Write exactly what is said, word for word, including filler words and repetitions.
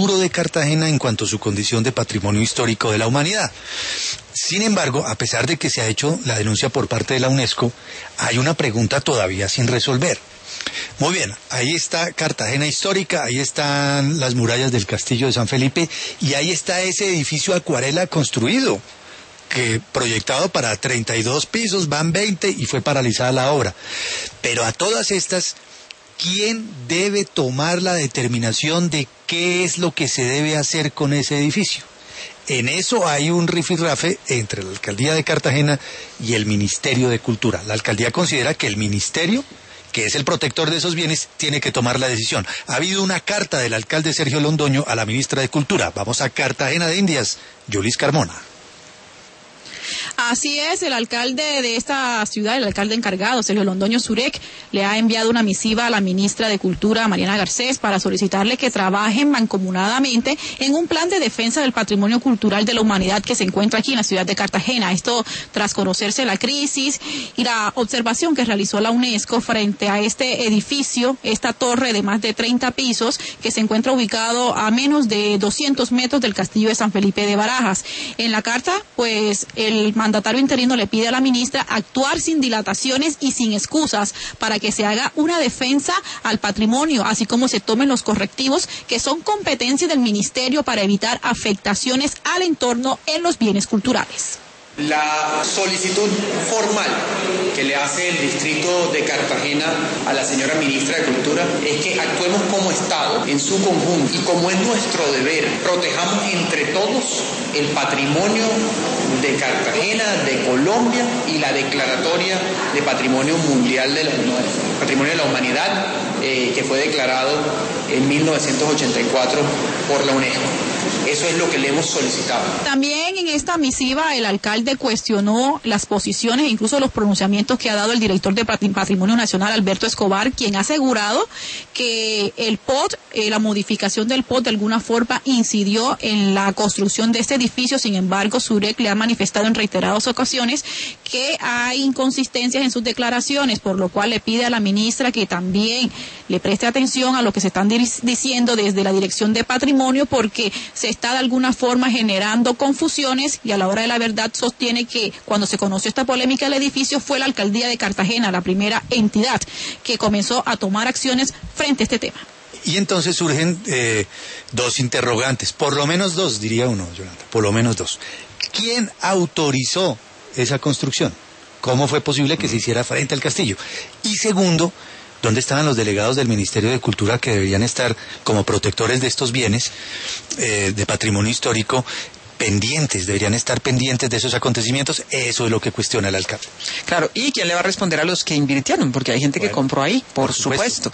futuro de Cartagena en cuanto a su condición de patrimonio histórico de la humanidad. Sin embargo, a pesar de que se ha hecho la denuncia por parte de la UNESCO, hay una pregunta todavía sin resolver. Muy bien, ahí está Cartagena histórica, ahí están las murallas del Castillo de San Felipe y ahí está ese edificio acuarela construido, que proyectado para treinta y dos pisos, van veinte y fue paralizada la obra. Pero a todas estas, ¿quién debe tomar la determinación de qué es lo que se debe hacer con ese edificio? En eso hay un rifirrafe entre la Alcaldía de Cartagena y el Ministerio de Cultura. La Alcaldía considera que el Ministerio, que es el protector de esos bienes, tiene que tomar la decisión. Ha habido una carta del alcalde Sergio Londoño a la ministra de Cultura. Vamos a Cartagena de Indias, Yulis Carmona. Así es, el alcalde de esta ciudad, el alcalde encargado, Sergio Londoño Zurek, le ha enviado una misiva a la ministra de Cultura, Mariana Garcés, para solicitarle que trabajen mancomunadamente en un plan de defensa del patrimonio cultural de la humanidad que se encuentra aquí en la ciudad de Cartagena. Esto tras conocerse la crisis y la observación que realizó la UNESCO frente a este edificio, esta torre de más de treinta pisos, que se encuentra ubicado a menos de doscientos metros del Castillo de San Felipe de Barajas. En la carta, pues, el mandatario interino le pide a la ministra actuar sin dilataciones y sin excusas para que se haga una defensa al patrimonio, así como se tomen los correctivos que son competencia del ministerio para evitar afectaciones al entorno en los bienes culturales. La solicitud formal que le hace el distrito de Cartagena a la señora ministra de Cultura es que actuemos como Estado en su conjunto y como es nuestro deber, protejamos entre todos el patrimonio de Cartagena, de Colombia y la declaratoria de Patrimonio Mundial de la Patrimonio de la Humanidad eh, que fue declarado en mil novecientos ochenta y cuatro por la UNESCO. Eso es lo que le hemos solicitado. También en esta misiva el alcalde cuestionó las posiciones e incluso los pronunciamientos que ha dado el director de Patrimonio Nacional, Alberto Escobar, quien ha asegurado que el P O T, eh, la modificación del P O T de alguna forma incidió en la construcción de este edificio. Sin embargo, Zurek le ha manifestado en reiteradas ocasiones que hay inconsistencias en sus declaraciones, por lo cual le pide a la ministra que también le preste atención a lo que se están diciendo desde la Dirección de Patrimonio, porque se está de alguna forma generando confusiones y a la hora de la verdad sostiene que cuando se conoció esta polémica del edificio fue la Alcaldía de Cartagena, la primera entidad que comenzó a tomar acciones frente a este tema. Y entonces surgen eh, dos interrogantes, por lo menos dos, diría uno, Yolanda, por lo menos dos. ¿Quién autorizó esa construcción? ¿Cómo fue posible que se hiciera frente al castillo? Y segundo, ¿dónde estaban los delegados del Ministerio de Cultura que deberían estar como protectores de estos bienes eh, de patrimonio histórico, pendientes, deberían estar pendientes de esos acontecimientos? Eso es lo que cuestiona el alcalde. Claro, ¿y quién le va a responder a los que invirtieron? Porque hay gente bueno, que compró ahí, por, por supuesto. supuesto.